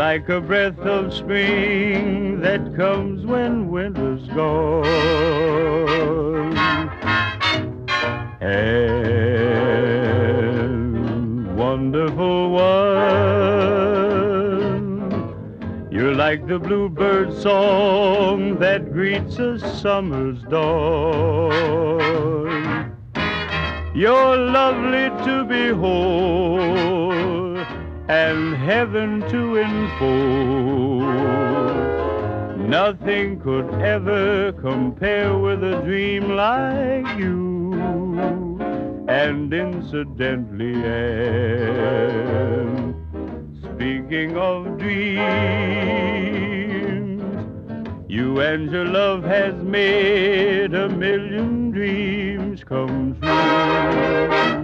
like a breath of spring that comes when winter's gone. And wonderful one, you're like the bluebird song that greets a summer's dawn. You're lovely to behold and heaven to enfold. Nothing could ever compare with a dream like you. And incidentally, Anne, speaking of dreams, you and your love has made a million dreams come true.